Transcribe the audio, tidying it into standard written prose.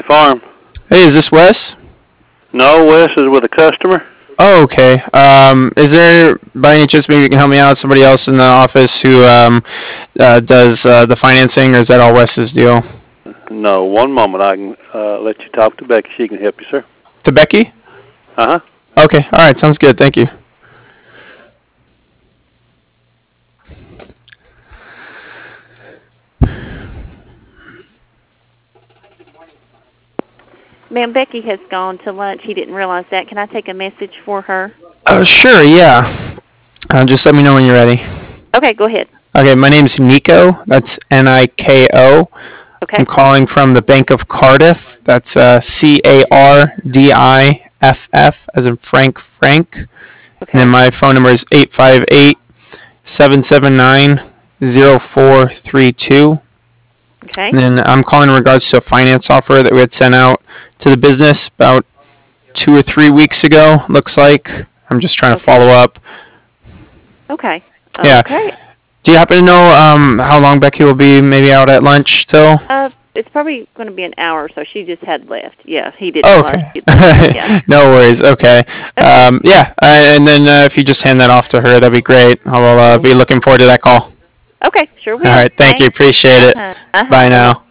Farm. Hey, is this Wes? No, Wes is with a customer. Oh, okay. Is there, by any chance, maybe you can help me out, somebody else in the office who does the financing, or is that all Wes's deal? No, one moment. I can let you talk to Becky. She can help you, sir. To Becky? Uh-huh. Okay, all right, sounds good. Thank you. Ma'am, Becky has gone to lunch. He didn't realize that. Can I take a message for her? Oh, sure, yeah. Just let me know when you're ready. Okay, go ahead. Okay, my name's Nico. That's Niko. Okay. I'm calling from the Bank of Cardiff. That's Cardiff, as in Frank. And Okay. then my phone number is 858-779-0432. Okay. And then I'm calling in regards to a finance offer that we had sent out to the business about 2 or 3 weeks ago, looks like. I'm just trying to follow up. Okay. Yeah. Okay. Do you happen to know how long Becky will be maybe out at lunch till? It's probably going to be an hour or so. She just had left. Yeah, he didn't Oh, realize. okay. Yeah. No worries. Okay. Yeah. And then if you just hand that off to her, that'd be great. I will be looking forward to that call. Okay, sure will. All right. Thank you. Appreciate it. Uh-huh. Bye now.